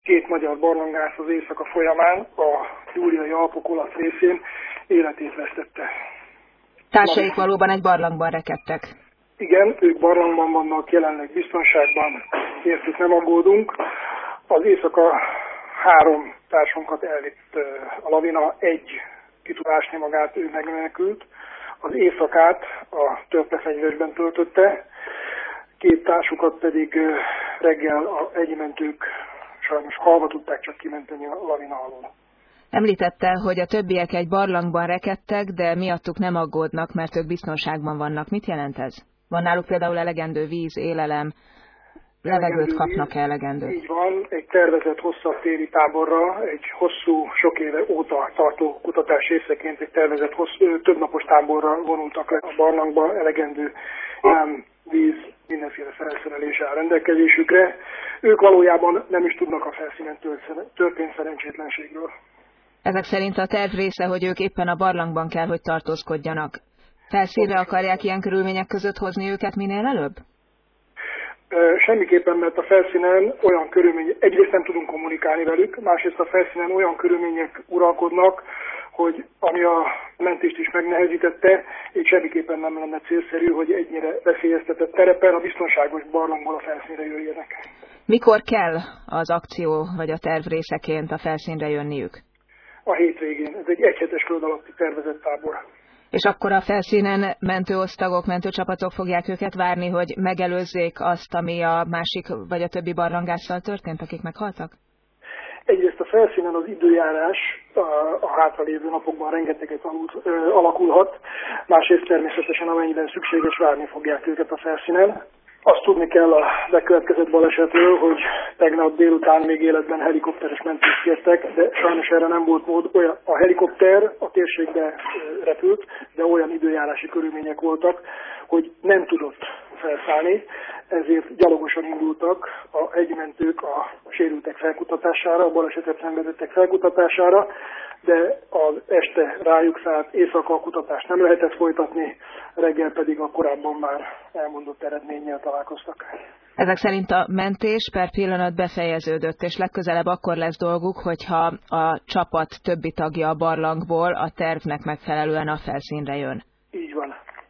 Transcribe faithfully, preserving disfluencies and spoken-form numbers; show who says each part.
Speaker 1: Két magyar barlangász az éjszaka folyamán a Júliai Alpok olasz részén életét vesztette.
Speaker 2: Társaik valóban egy barlangban rekedtek.
Speaker 1: Igen, ők barlangban vannak, jelenleg biztonságban, értük, nem aggódunk. Az éjszaka három társunkat elvitt a lavina, egy ki tud ásni magát, ő megmenekült. Az éjszakát a törpefegyversben töltötte, két társukat pedig reggel a egymentők sajnos halva tudták csak kimenteni a lavina alól.
Speaker 2: Említette, hogy a többiek egy barlangban rekedtek, de miattuk nem aggódnak, mert ők biztonságban vannak. Mit jelent ez? Van náluk például elegendő víz, élelem, levegőt kapnak-e elegendőt?
Speaker 1: Így van, egy tervezett hosszabb téli táborra, egy hosszú, sok éve óta tartó kutatás részeként egy tervezett hosszú, többnapos táborra vonultak le a barlangba, elegendő élelem, víz, mindenféle felszerelés áll rendelkezésükre. Ők valójában nem is tudnak a felszínen történt szerencsétlenségről.
Speaker 2: Ezek szerint a terv része, hogy ők éppen a barlangban kell, hogy tartózkodjanak. Felszínre akarják ilyen körülmények között hozni őket minél előbb?
Speaker 1: Semmiképpen, mert a felszínen olyan körülmények, egyrészt nem tudunk kommunikálni velük, másrészt a felszínen olyan körülmények uralkodnak, hogy ami a mentést is megnehezítette, így semmiképpen nem lenne célszerű, hogy ennyire veszélyeztetett terepen a biztonságos barlangból a felszínre jöjjenek.
Speaker 2: Mikor kell az akció vagy a terv részeként a felszínre jönniük?
Speaker 1: A hétvégén. Ez egy egyhetes föld alatti tervezett tábor.
Speaker 2: És akkor a felszínen mentőosztagok, mentőcsapatok fogják őket várni, hogy megelőzzék azt, ami a másik vagy a többi barlangásszal történt, akik meghaltak?
Speaker 1: Egyrészt a felszínen az időjárás a, a hátralévő napokban rengeteget alakulhat, másrészt természetesen amennyiben szükséges, várni fogják őket a felszínen. Azt tudni kell a bekövetkezett balesetről, hogy tegnap délután még életben helikopteres mentést kértek, de sajnos erre nem volt mód. Olyan, a helikopter a térségbe repült, de olyan időjárási körülmények voltak, hogy nem tudott felszállni, ezért gyalogosan indultak a hegymentők a sérültek felkutatására, a balesetet szenvedettek felkutatására, de az este rájuk szállt, éjszaka a kutatást nem lehetett folytatni, reggel pedig a korábban már elmondott eredménnyel találkoztak.
Speaker 2: Ezek szerint a mentés per pillanat befejeződött, és legközelebb akkor lesz dolguk, hogyha a csapat többi tagja a barlangból a tervnek megfelelően a felszínre jön.